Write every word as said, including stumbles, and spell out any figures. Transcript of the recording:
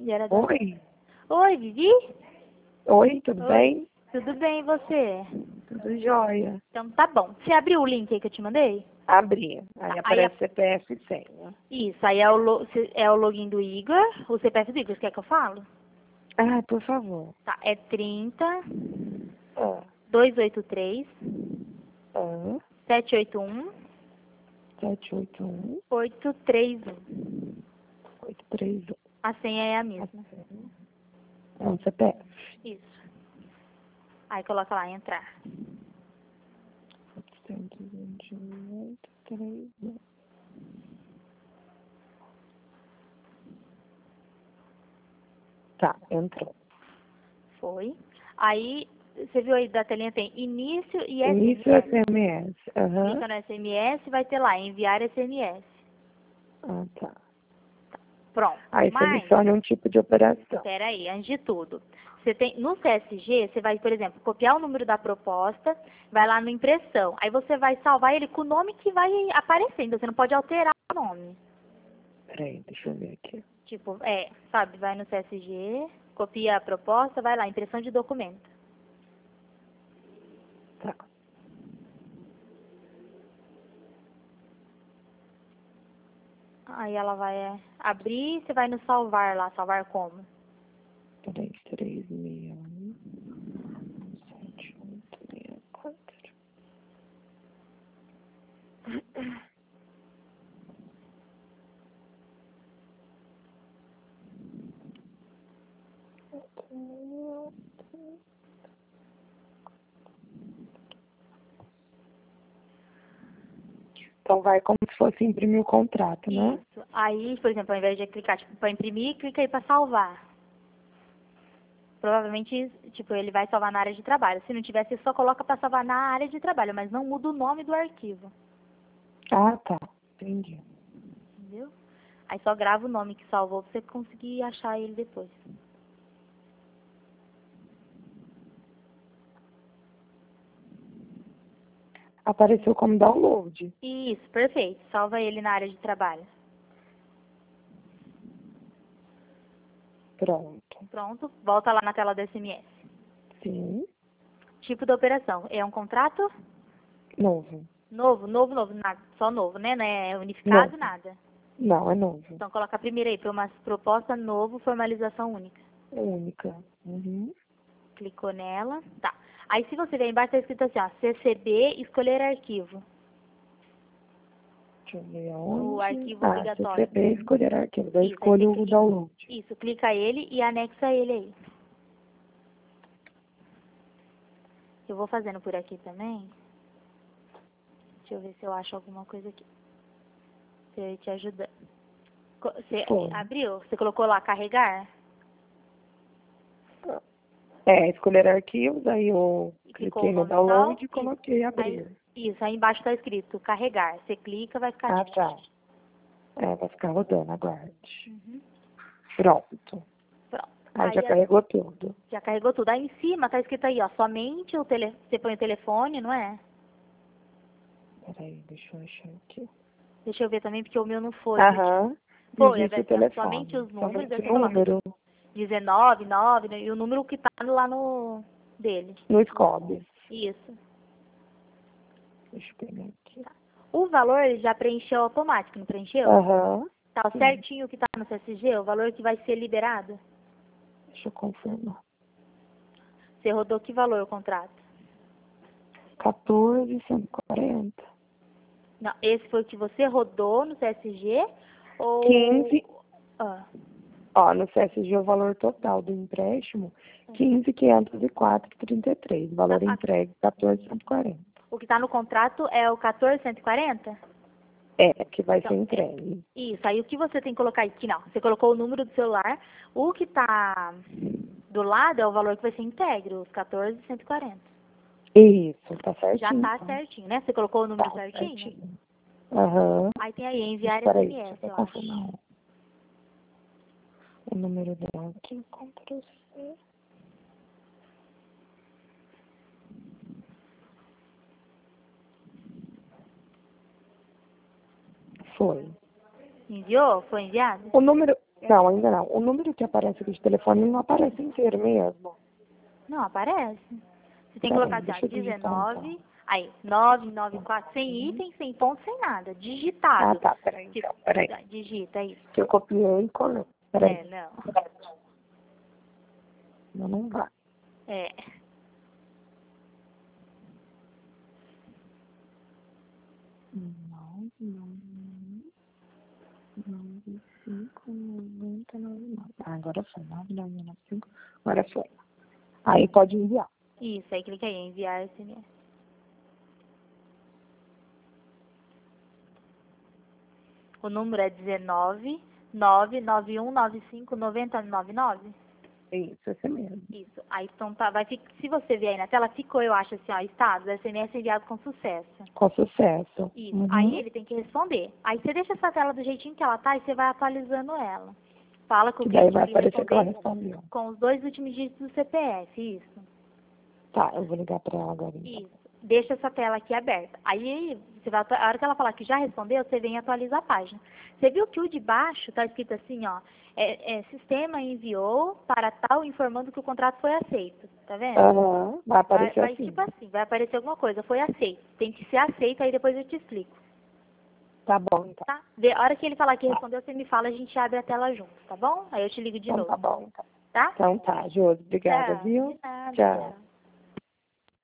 Era da... Oi. Oi, Vivi? Oi, tudo Oi. bem? Tudo bem, e você? Tudo jóia. Então tá bom. Você abriu o link aí que eu te mandei? Abri. Aí Tá, aí aparece a- C P F e senha. Isso, aí é o, lo... se- é o login do Igor, o C P F do Igor, você quer que eu falo? Ah, por favor. Tá, é trinta, Ah, duzentos e oitenta e três, ah, setecentos e oitenta e um, sete oito um, oitocentos e trinta e um. oito três um. A senha é a mesma. É um C P F. Isso. Aí coloca lá, entrar. setecentos e vinte e um, oito três um. Tá, entrou. Foi. Aí, você viu aí da telinha, tem início e Início S M S. S M S. Aham. Clica no S M S, vai ter lá, enviar S M S. Ah, tá. Pronto. Aí Mas, selecione um tipo de operação. espera aí, antes de tudo. Você tem, no C S G, você vai, por exemplo, copiar o número da proposta, vai lá no impressão. Aí você vai salvar ele com o nome que vai aparecendo. Você não pode alterar o nome. Peraí, deixa eu ver aqui. Tipo, é, sabe, vai no C S G, copia a proposta, vai lá, impressão de documento. Tá. Aí ela vai é, abrir, você vai no salvar lá, salvar como? Peraí, três seis um, sete oito seis quatro. Então vai como se fosse imprimir o contrato, né? Isso. Aí, por exemplo, ao invés de clicar tipo, para imprimir, clica aí para salvar. Provavelmente, tipo, ele vai salvar na área de trabalho. Se não tiver, você só coloca para salvar na área de trabalho, mas não muda o nome do arquivo. Ah, tá. Entendi. Entendeu? Aí só grava o nome que salvou pra você conseguir achar ele depois. Apareceu como download. Isso, perfeito. Salva ele na área de trabalho. Pronto. Pronto, volta lá na tela do S M S. Sim. Tipo da operação. É um contrato Novo. novo, novo, novo, nada, só novo, né? Não é unificado, Novo. nada. Não, é novo. Então coloca primeiro aí, para uma proposta novo, formalização única. É única. Uhum. Clicou nela, tá. Aí se você ver embaixo, tá escrito assim, ó, C C B, escolher arquivo. Deixa eu ver O aonde. arquivo Ah, obrigatório. C C B, escolher arquivo. Daí Isso, aí você escolho o clica, download. isso, clica ele e anexa ele aí. Eu vou fazendo por aqui também. Deixa eu ver se eu acho alguma coisa aqui. Se eu te ajudar. Co- Você Foi. abriu? Você colocou lá carregar? É, escolher arquivos, aí eu E clicou o cliquei no nome e tal? download e Isso. coloquei Aí, abrir. isso, aí embaixo tá escrito carregar. Você clica, vai ficar Ah, next. tá. É, vai ficar rodando, aguarde. Uhum. Pronto. Pronto. Aí já Aí a- carregou tudo. já carregou tudo. Aí em cima tá escrito aí, ó, somente o tele... Você põe o telefone, não é? Peraí, deixa eu achar aqui. Deixa eu ver também, porque o meu não foi. Aham. Foi, é Digite o ver- somente telefone. os números, aí Somente o você coloca número dezenove, nove, né, e o número que tá lá no dele. no Scob. Isso. Deixa eu pegar aqui. O valor ele já preencheu automático, não preencheu? Aham. Tá Sim. certinho o que tá no C S G, o valor que vai ser liberado? Deixa eu confirmar. Você rodou que valor o contrato? quatorze, cento e quarenta. Não, esse foi o que você rodou no C S G ou... quinze. Ah, Ó, no C S G o valor total do empréstimo, quinze mil quinhentos e quatro vírgula trinta e três. Valor a- entregue, quatorze mil cento e quarenta. o que tá no contrato é o quatorze mil cento e quarenta? É, que vai Então, ser é, entregue. isso, aí o que você tem que colocar aqui, não, você colocou o número do celular, o que tá do lado é o valor que vai ser íntegro, os quatorze mil cento e quarenta. Isso, tá certinho. Já tá então. certinho, né? Você colocou o número Tá certinho? certinho. Aham. Aí tem aí, enviar Espera aí, S M S, deixa eu eu acho. confirmar o número dela aqui. Ctrl C. Foi. Enviou? Foi enviado? O número, Não, ainda não. O número que aparece aqui de telefone não aparece inteiro mesmo. Não, aparece. Você tem que Peraí, colocar assim, deixa ó, eu digitar, dezenove, então. aí, nove nove quatro, sem item, sem ponto, sem nada. Ah, Digitado. tá. Peraí, Tipo, então. Peraí. digita isso. Que eu copiei e colei. É, Peraí. não. Não, não vai. É. Nove, nove, nove, cinco, noventa, nove, nove. Ah, agora foi. Nove, nove, nove, cinco. Agora foi. Aí pode enviar. Isso, aí clica aí, enviar S M S. O número é dezenove, nove nove um nove cinco, nove zero nove nove. Isso, esse mesmo. Isso. Aí então tá, vai fi- se você ver aí na tela, ficou, eu acho assim, ó, estado, S M S enviado com sucesso. Com sucesso. Isso. Uhum. Aí ele tem que responder. Aí você deixa essa tela do jeitinho que ela tá e você vai atualizando ela. Fala com o Que daí cliente vai pra ele aparecer que ela responder respondeu. com os dois últimos dígitos do C P F, isso. Tá, eu vou ligar pra ela agora então. Isso. Deixa essa tela aqui aberta. Aí, você vai, a hora que ela falar que já respondeu, você vem e atualiza a página. Você viu que o de baixo está escrito assim, ó, é, é, sistema enviou para tal informando que o contrato foi aceito. Tá vendo? Aham, vai Vai, aparecer vai assim. tipo assim, vai aparecer alguma coisa, foi aceito. Tem que ser aceito, aí depois eu te explico. Tá bom, então. Tá? Vê, a hora que ele falar que respondeu, você me fala, a gente abre a tela junto, tá bom? Aí eu te ligo de Então novo. tá bom, então. Tá? Então tá, Josi, obrigada, Tchau. viu? De nada, Tchau. tchau.